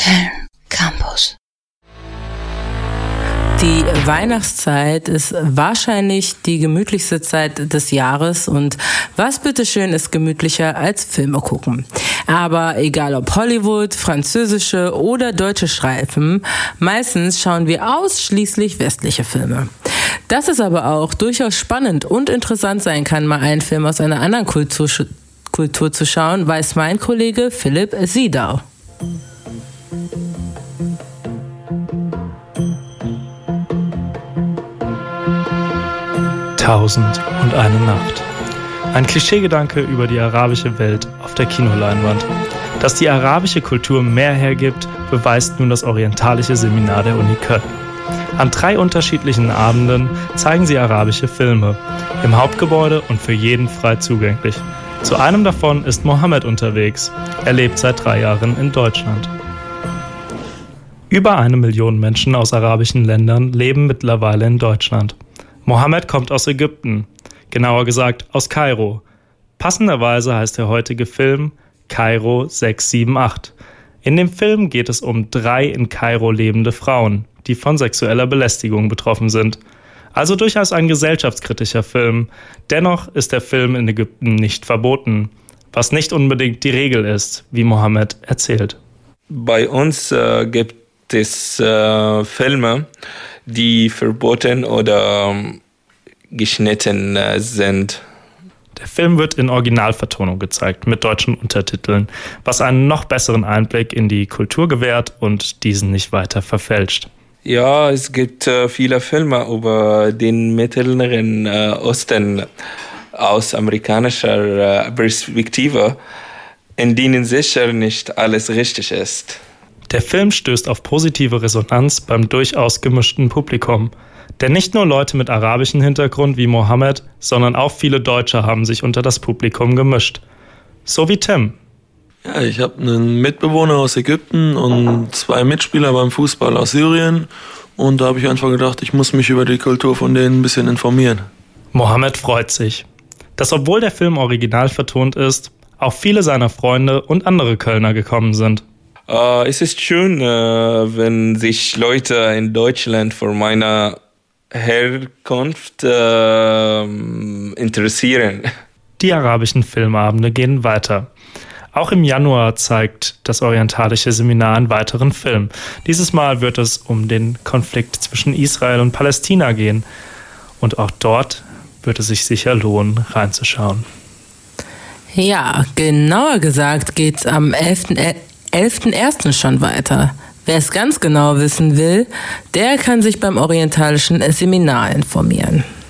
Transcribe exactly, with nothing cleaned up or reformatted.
Film Campus. Die Weihnachtszeit ist wahrscheinlich die gemütlichste Zeit des Jahres und was bitteschön ist gemütlicher als Filme gucken. Aber egal ob Hollywood, französische oder deutsche Streifen, meistens schauen wir ausschließlich westliche Filme. Dass es aber auch durchaus spannend und interessant sein kann, mal einen Film aus einer anderen Kultur, Kultur zu schauen, weiß mein Kollege Philipp Siedau. Tausend und eine Nacht. Ein Klischeegedanke über die arabische Welt auf der Kinoleinwand. Dass die arabische Kultur mehr hergibt, beweist nun das orientalische Seminar der Uni Köln. An drei unterschiedlichen Abenden zeigen sie arabische Filme, im Hauptgebäude und für jeden frei zugänglich. Zu einem davon ist Mohammed unterwegs. Er lebt seit drei Jahren in Deutschland. Über eine Million Menschen aus arabischen Ländern leben mittlerweile in Deutschland. Mohammed kommt aus Ägypten, genauer gesagt aus Kairo. Passenderweise heißt der heutige Film Kairo sechs sieben acht. In dem Film geht es um drei in Kairo lebende Frauen, die von sexueller Belästigung betroffen sind. Also durchaus ein gesellschaftskritischer Film. Dennoch ist der Film in Ägypten nicht verboten, was nicht unbedingt die Regel ist, wie Mohammed erzählt. Bei uns äh, gibt es äh, Filme, die verboten oder ähm, geschnitten äh, sind. Der Film wird in Originalvertonung gezeigt, mit deutschen Untertiteln, was einen noch besseren Einblick in die Kultur gewährt und diesen nicht weiter verfälscht. Ja, es gibt äh, viele Filme über den Mittleren äh, Osten aus amerikanischer äh, Perspektive, in denen sicher nicht alles richtig ist. Der Film stößt auf positive Resonanz beim durchaus gemischten Publikum. Denn nicht nur Leute mit arabischem Hintergrund wie Mohammed, sondern auch viele Deutsche haben sich unter das Publikum gemischt. So wie Tim. Ja, ich habe einen Mitbewohner aus Ägypten und zwei Mitspieler beim Fußball aus Syrien. Und da habe ich einfach gedacht, ich muss mich über die Kultur von denen ein bisschen informieren. Mohammed freut sich, dass obwohl der Film original vertont ist, auch viele seiner Freunde und andere Kölner gekommen sind. Uh, es ist schön, uh, wenn sich Leute in Deutschland für meine Herkunft uh, interessieren. Die arabischen Filmabende gehen weiter. Auch im Januar zeigt das orientalische Seminar einen weiteren Film. Dieses Mal wird es um den Konflikt zwischen Israel und Palästina gehen. Und auch dort wird es sich sicher lohnen, reinzuschauen. Ja, genauer gesagt geht's am elften ersten schon weiter. Wer es ganz genau wissen will, der kann sich beim orientalischen Seminar informieren.